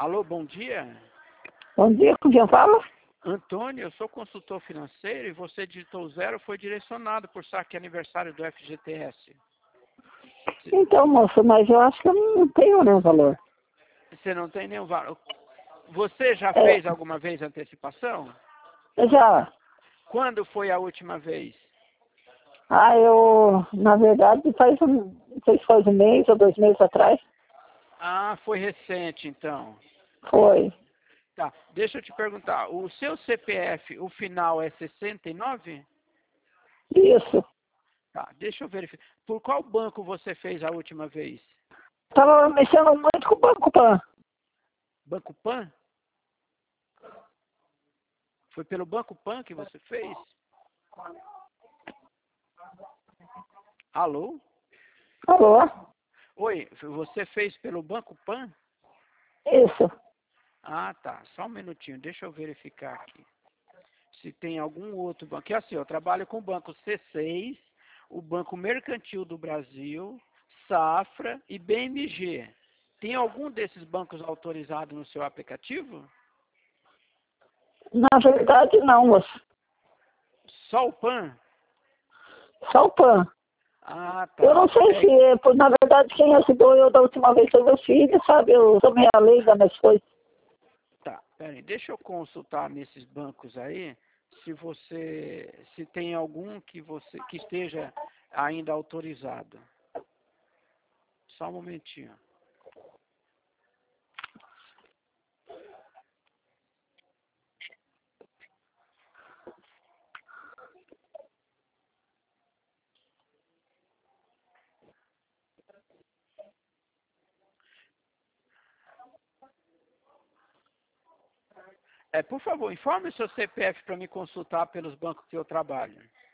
Alô, bom dia. Bom dia, com quem fala? Antônio, eu sou consultor financeiro e você digitou 0, foi direcionado por saque aniversário do FGTS. Então, moço, mas eu acho que eu não tenho nenhum valor. Você não tem nenhum valor. Você já É, fez alguma vez antecipação? já. Quando foi a última vez? Na verdade, não sei se faz um mês ou 2 meses atrás. Ah, foi recente então. Foi. Tá, deixa eu te perguntar, o seu CPF, o final é 69? Isso. Tá, deixa eu verificar. Por qual banco você fez a última vez? Tava mexendo muito com o Banco Pan. Banco Pan? Foi pelo Banco Pan que você fez? Alô? Alô? Oi, você fez pelo Banco Pan? Isso. Ah, tá. Só um minutinho, deixa eu verificar aqui. Se tem algum outro banco. Que assim, eu trabalho com o Banco C6, o Banco Mercantil do Brasil, Safra e BMG. Tem algum desses bancos autorizado no seu aplicativo? Na verdade, não, moço. Só o Pan? Só o Pan. Ah, Eu tá. não sei na verdade, quem ajudou eu da última vez foi meu filho, sabe? Eu sou meia leiga nas coisas. Tá, peraí, deixa eu consultar nesses bancos aí, se tem algum que esteja ainda autorizado. Só um momentinho. Por favor, informe o seu CPF para me consultar pelos bancos que eu trabalho.